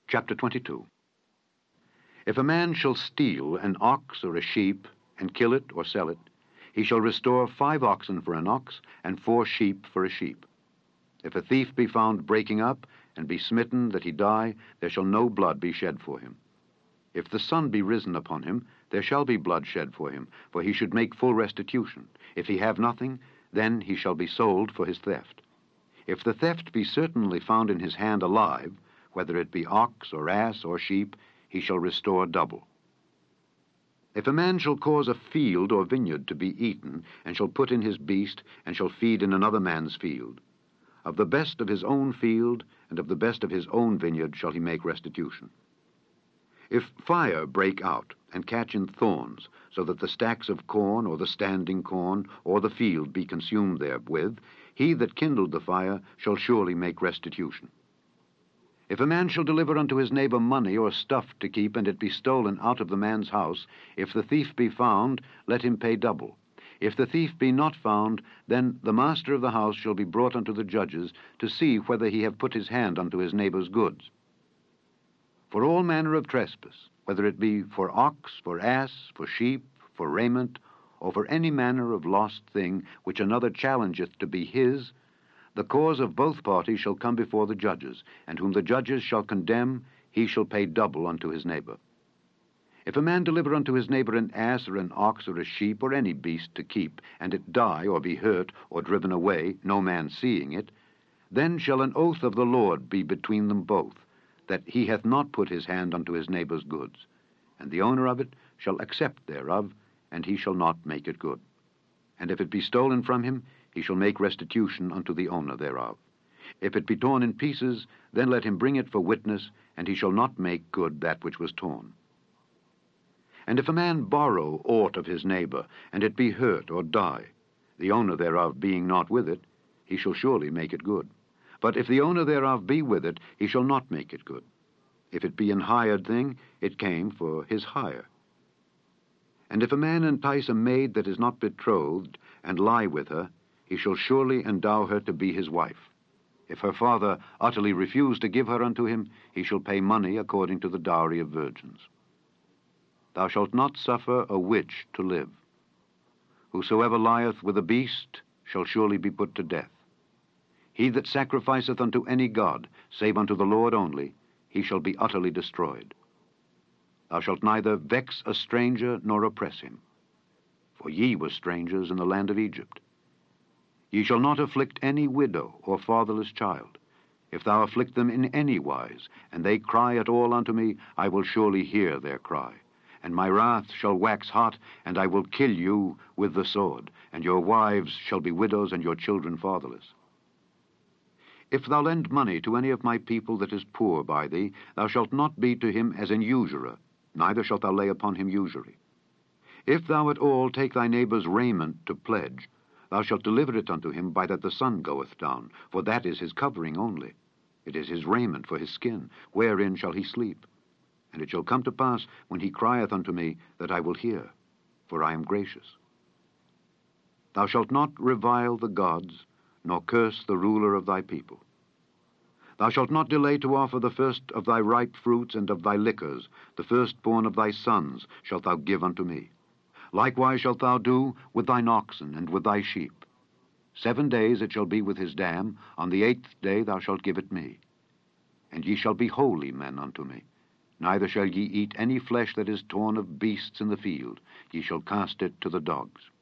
Chapter 22. If a man shall steal an ox or a sheep, and kill it or sell it, he shall restore 5 oxen for an ox, and 4 sheep for a sheep. If a thief be found breaking up, and be smitten that he die, there shall no blood be shed for him. If the sun be risen upon him, there shall be blood shed for him, for he should make full restitution. If he have nothing, then he shall be sold for his theft. If the theft be certainly found in his hand alive, whether it be ox or ass or sheep, he shall restore double. If a man shall cause a field or vineyard to be eaten, and shall put in his beast, and shall feed in another man's field, of the best of his own field and of the best of his own vineyard shall he make restitution. If fire break out and catch in thorns, so that the stacks of corn or the standing corn or the field be consumed therewith, he that kindled the fire shall surely make restitution. If a man shall deliver unto his neighbor money or stuff to keep, and it be stolen out of the man's house, if the thief be found, let him pay double. If the thief be not found, then the master of the house shall be brought unto the judges, to see whether he have put his hand unto his neighbor's goods. For all manner of trespass, whether it be for ox, for ass, for sheep, for raiment, or for any manner of lost thing which another challengeth to be his, the cause of both parties shall come before the judges, and whom the judges shall condemn, he shall pay double unto his neighbor. If a man deliver unto his neighbor an ass or an ox or a sheep or any beast to keep, and it die or be hurt or driven away, no man seeing it, then shall an oath of the Lord be between them both, that he hath not put his hand unto his neighbor's goods, and the owner of it shall accept thereof, and he shall not make it good. And if it be stolen from him, he shall make restitution unto the owner thereof. If it be torn in pieces, then let him bring it for witness, and he shall not make good that which was torn. And if a man borrow aught of his neighbor, and it be hurt or die, the owner thereof being not with it, he shall surely make it good. But if the owner thereof be with it, he shall not make it good. If it be an hired thing, it came for his hire. And if a man entice a maid that is not betrothed, and lie with her, he shall surely endow her to be his wife. If her father utterly refuse to give her unto him, he shall pay money according to the dowry of virgins. Thou shalt not suffer a witch to live. Whosoever lieth with a beast shall surely be put to death. He that sacrificeth unto any god, save unto the Lord only, he shall be utterly destroyed. Thou shalt neither vex a stranger nor oppress him. For ye were strangers in the land of Egypt. Ye shall not afflict any widow or fatherless child. If thou afflict them in any wise, and they cry at all unto me, I will surely hear their cry. And my wrath shall wax hot, and I will kill you with the sword, and your wives shall be widows, and your children fatherless. If thou lend money to any of my people that is poor by thee, thou shalt not be to him as an usurer, neither shalt thou lay upon him usury. If thou at all take thy neighbor's raiment to pledge, thou shalt deliver it unto him by that the sun goeth down, for that is his covering only. It is his raiment for his skin, wherein shall he sleep. And it shall come to pass, when he crieth unto me, that I will hear, for I am gracious. Thou shalt not revile the gods, nor curse the ruler of thy people. Thou shalt not delay to offer the first of thy ripe fruits and of thy liquors, the firstborn of thy sons shalt thou give unto me. Likewise shalt thou do with thine oxen and with thy sheep. 7 days it shall be with his dam, on the 8th day thou shalt give it me. And ye shall be holy men unto me. Neither shall ye eat any flesh that is torn of beasts in the field, ye shall cast it to the dogs.